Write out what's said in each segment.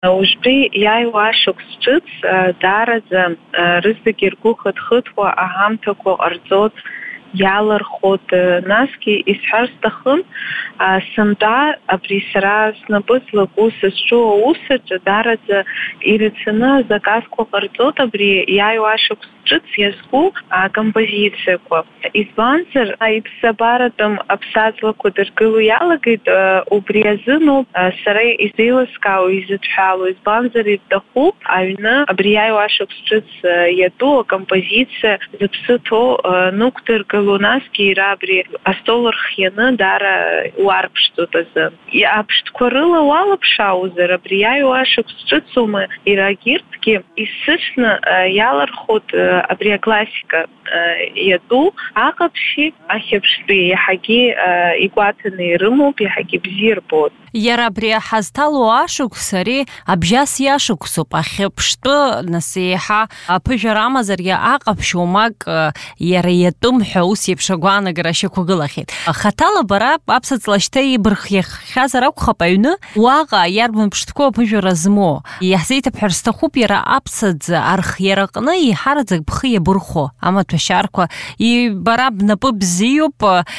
Ужбри иааиуа ашықәс ҿыц даараӡа рызегьы ргәы хыҭхыҭуа аҳамҭақәа ҟарҵоз иалырхот, насгьы исҳәар сҭахым, сынтәа абри сара снапы злаку сызҿу аусаҿы даараӡа ирацәаны азаказқәа ҟарҵоит абри иааиуа ашықәс ҿыц иазку акомпозициақәа. Избанзар, иԥсабаратәым аԥсаҵлақәа дыргыло иалагеит, убри азыноуп сара изеилыскаау, изыҭҳәалоу. Избанзар ирҭахуп аҩны абри иааиуа ашықәс ҿыц иатәу акомпозициа зыԥсы ҭоу нықәдыргыло, насгьы иара абри астол рхианы даара уарԥшӡоит азы. Аԥштәқәа рыла уалыԥшааузар, абри иааиуа ашықәс ҿыцума ирагьырҭгьы исыҽны иалырхот абри аклассика иатәу аҟаԥшьи ахьыԥштәи иаҳагьы игәаҭаны ирымоуп, иаҳагьы бзиа ирбоит. Иара абри ҳазҭало ашықәс ари абжьас иашықәсуп, ахьыԥштәы нас еиҳа аԥыжәара амазаргьы аҟаԥшь омак иара иатәым ҳәа ус еиԥш агәаанагара шьақәгылахьеит. Хаҭала бара аԥсаҵла шьҭа ибырхиахьазар акәхап аҩны уаҟа иарбан ԥштәқәа аԥыжәара змоу. Иаҳзеиҭабҳәар сҭахуп иара аԥсаӡ архиараҟны иҳараӡак бхы иабырхәо амаҭәашьарқәа, бара бнапы бзиоуп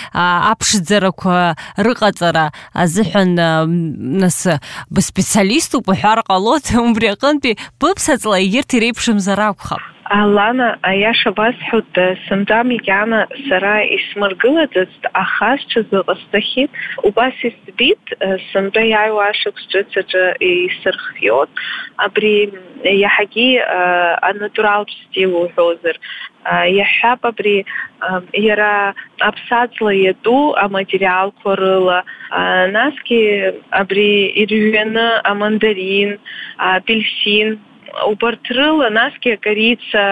аԥшӡарақәа рыҟаҵара азыҳәан нас бспециалиступ уҳәар ҟалоит, убри аҟынтәи быԥсаҵла егьырҭ иреиԥшымзар акәхап. Лана, аиаша басҳәоит, сынтәа макьана сара исмыргылаӡацт, аха сҽазыҟасҵахьеит. Убас избит, сынтәа иааиуа ашықәс ҿыцаҿы исырхиот, абри иаҳагьы анатуралтә стил уҳәозар. Иаҳҳәап абри иара аԥсаҵла иатәу аматериалқәа рыла, насгьы абри ирҩаны амандарин, апельсин, убарҭ рыла, насгьы акорица,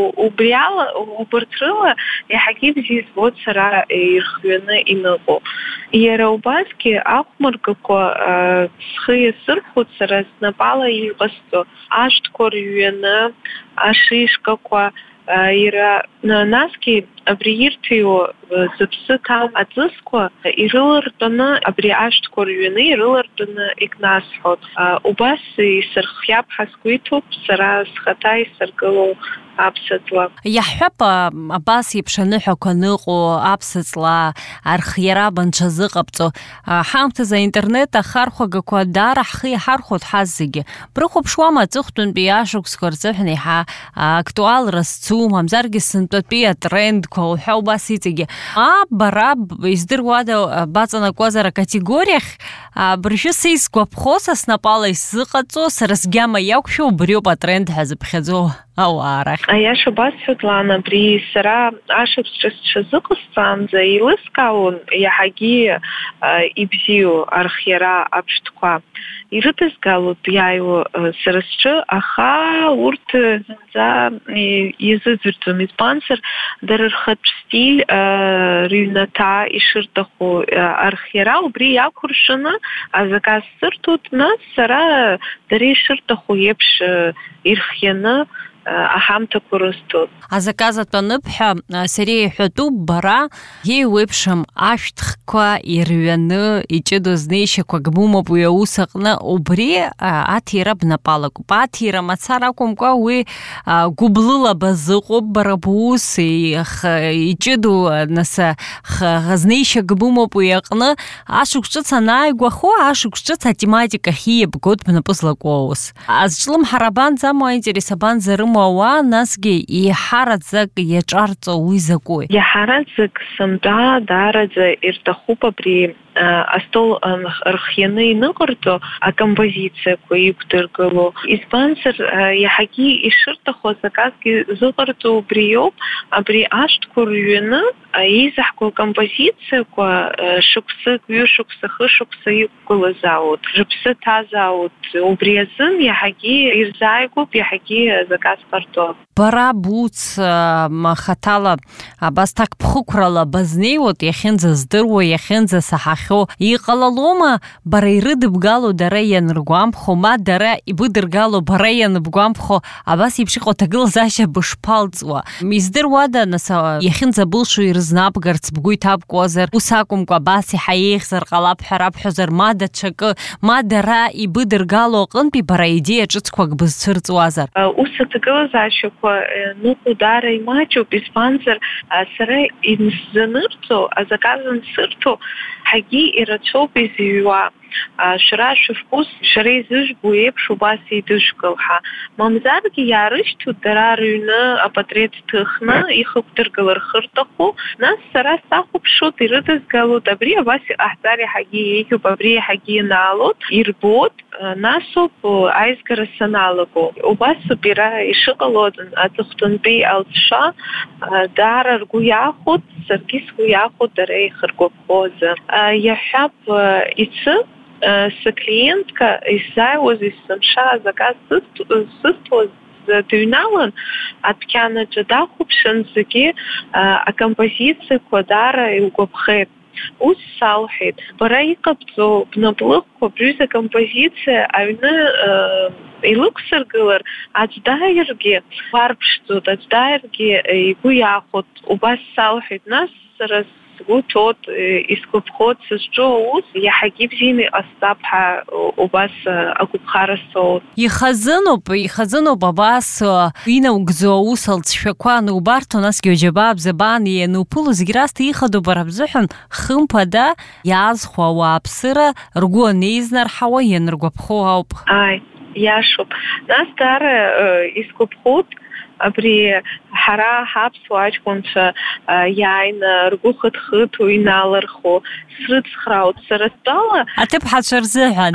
убарҭ рыла иаҳагьы бзиа избоит сара ирхҩаны иныҟоу. Иара убасгьы ахәмаргақәа схы иасырхәоит сара снапала иҟасҵо, ашҭқәа рҩаны, ашишкақәа, иара насгьы абри ирҭиуа зыԥсы ҭам аҵысқәа ирылартәаны, абри ашҭқәа рҩаны ирылартәаны икнасҳот. Убас исырхиап ҳәа сгәы иҭоуп сара схаҭа исыргылоу аԥсаҵла. Иаҳҳәап абас еиԥш аныҳәақәа ныҟоу аԥсаҵла архиара банҽазыҟабҵо. Ҳаамҭазы аинтернет ахархәагақәа даара ҳхы иҳархәот ҳаз зегьы. Брыхәаԥшуама аҵыхәтәантәи ашықәсқәа рзыҳәан иаҳа актуалра зцу, мамзаргьы сынтәатәи атрендқәа уҳәа убас иҵегьы. Бара издыруада баҵанакуазар акатегориахь быржәы са исгәаԥхо, са снапала исзыҟаҵо, сара сгьама иақәшәо убриоуп атренд ҳәа зыԥхьаӡо ауаа рахь. Аиаша басҳәоит, Лана, абри сара ашықәс ҿыц сҽазыҟасҵаанӡа еилыскаауан иаҳагьы ибзиоу архиара аԥштәқәа. Ирыдызгалоит иааиуа сара сҿы, аха урҭ зынӡа иазыӡырӡом. Избанзар, дара рхатә стиль рыҩнаҭа ишырҭаху архиара убри иақәыршаны азаказ сырҭоит, нас сара дара ишырҭаху еиԥш ирхианы аҳамҭақәа рысҭоит. Азаказ атәанып ҳәа сара иҳәатәуп, бара иеиуеиԥшым ашәҭхқәа ирҩаны иҷыдоу знеишьақәак бумоуп уи аус аҟны, убри аҭира бнапалагоуп. Аҭира мацара акәымкәа уи гәыблыла базыҟоуп бара бус, иҷыдоу нас знеишьак бумоуп уи аҟны. Ашықәс ҿыц анааигәахо, ашықәс ҿыц атематика хиабгоит бнапы злаку аус. Азҿлымҳара банӡаму, аинтерес абанӡарыму ауаа, насгьы иҳараӡак иаҿарҵо уи закәи? Иҳараӡак сынтәа даараӡа ирҭахуп абри астол рхианы иныҟарҵо акомпозициақәа иқәдыргыло. Избанзар, иаҳагьы ишырҭаху азаказгьы зыҟарҵо убриоуп, абри ашҭқәа рҩаны еизаҳго акомпозициақәа шықәсык, ҩышықәса, хышықәса иқәгылазаауеит, рыԥсы ҭазаауеит. Убри азын иаҳагьы ирзааигәоуп, иаҳагьы азаказ ҟарҵоит. Бара буц хаҭала абас ҭак ԥхықәрала базнеиуеит, иахьынӡаздыруа, иахьынӡасаҳахьоу иахьо, иҟалалома бара ирыдыбгало дара ианыргәамԥхо, ма дара ибыдыргало бара ианыбгәамԥхо, абас еиԥш иҟоу аҭагылазаашьа бышԥалҵуа. Издыруада, нас иахьынӡабылшо ирызнабгарц бгәы иҭабкуазар, ус акәымкәа абас иаҳа еиӷьзар ҟалап ҳәа раԥхьозар, ма даҽакы, ма дара ибыдыргало аҟынтәи бара идеиа ҿыцқәак бызцәырҵуазар. Ус аҭагылазаашьақәа ныҟәо даара имаҷуп, избанзар сара инсзанырҵо, азаказ ансырҭо, ҳагьы ирацәоуп изыҩуа. Шәара шәывкус, шәара изыжәбо еиԥш убас еидышәкылҳа. Мамзаргьы иаарышьҭуеит дара рыҩны апатреҭ ҭыхны, ихықәдыргылар рхырҭаху, нас сара сахәаԥшуеит, ирыдызгалоит, абри абас иҟаҳҵар иаҳагьы еиӷьуп, абри иаҳагьы ианаалоит, ирбоит, насоуп аизгара саналаго. Убасоуп иара ишыҟало аҵыхәтәантәи алҵшәа, даара ргәы иахәоит, саргьы сгәы иахәоит дара ихыргәаԥхо азы. Иаҳҳәап, ицы склиентка исзааиуаз есымша азаказ сызҭоз дыҩналан, адәқьанаҿы дахәаԥшын, зегьы акомпозициақәа даара илгәаԥхеит. Ус салҳәеит, бара иҟабҵо бнаплыҟқәа бҩыза композициа аҩны илықәсыргылар, аӡә дааиргьы барԥшӡоит, аӡә дааиргьы игәы иахәоит, убас салҳәеит. Нас сара сгәы ҭоут, исгәаԥхоит, сызҿу аус иаҳагьы бзианы иҟасҵап ҳәа убас агәыԥхара соуит. Ихазыноуп абас инаугӡо аус алҵшәақәа анубарҭо, насгьы аџьабаа бзабаан иануԥыло, зегьы расҭа ихадоу бара бзыҳәан хымԥада иаазхәо ауааԥсыра ргәы анеизнарҳауа ианыргәаԥхо ауп. Иашоуп. Нас даара исгәаԥхоит, абри ҳара ҳаԥсуа аҷкәынцәа иааины ргәы хыҭ-хыҭуа иналырхо, срыцхраауеит сара стәала. Аҭыԥҳацәа рзыҳәан.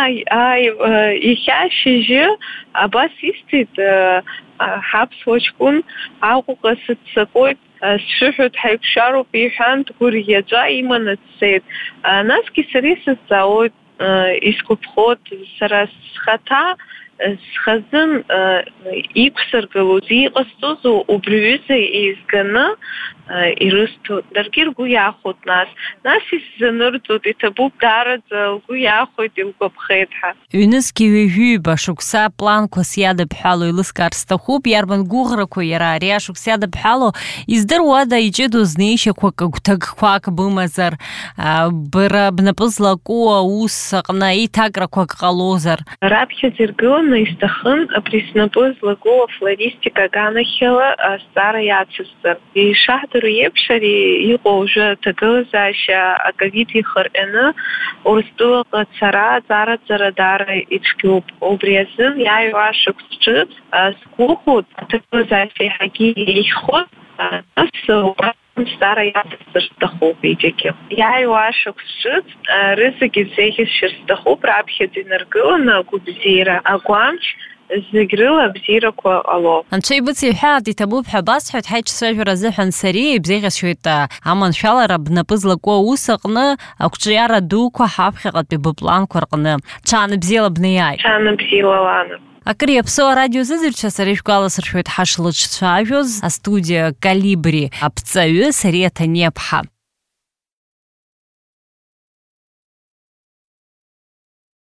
Иахьа шьыжьы абас исҭеит ҳаԥсуа ҷкәын, Аҟәаҟа сыццакуеит, сшәыҳәоит, ҳаиқәшәароуп иҳәан, дгәырӷьаҵәа иманы дцеит. Насгьы сара исызҵаауеит, исгәаԥхоит, сара схаҭа схазын иқәсыргылоз, иҟасҵоз убри аҩыза еизганы ирысҭоит, даргьы ргәы иахәоит. Нас исзанырҵоит, иҭабуп даараӡа лгәы иахәоит, илгәаԥхеит ҳәа. Ҩнызқьи ҩажәиҩба шықәса планқәас иадыбҳәало еилыскаар сҭахуп, иарбан гәыӷрақәа иара ари ашықәс иадыбҳәало, издыруада иҷыдоу знеишьақәак, агәҭакқәак бымазар, бара бнапы злаку аус аҟны еиҭакрақәак ҟалозар. Раԥхьаӡа иргыланы исҭахын абри снапы злагу афлористика аганахьала азҵаара иацысҵар. Ишаҳдыру еиԥш, ари иҟоу уажәы аҭагылазаашьа аковид ихырҟьаны Урыстәылаҟа ацара, аҵаараҵара даара ицәгьоуп. Убри азын иааиуа ашықәс ҿыц сгәыӷуеит, аҭагылазаашьа иаҳагьы еиӷьхоит, нас ҵаара иацысҵар сҭахуп егьагьы. Иааиуа ашықәс ҿыц рызегьы зеиӷьасшьар сҭахуп, раԥхьаӡа инаргыланы агәабзиара, агәамч, зегь рыла абзиарақәа ҟало. Анцәа ибыца иҳәаат, иҭабуп ҳәа басҳәоит, ҳаиҿцәажәара азыҳәан сареи ибзеиӷьасшьоит аманшәалара бнапы злаку аус аҟны, ақәҿиара дуқәа ҳаԥхьаҟатәи быпланқәа рҟны. Ҽаанбзиала бнеиааит. Ҽаанбзиала, Лана. Акыр иаԥсоу арадиозызҩцәа сара ишәгәаласыршәоит ҳашлыҿцәажәоз астудиа Калибри аԥҵаҩы Сариа Ҭаниаԥҳа.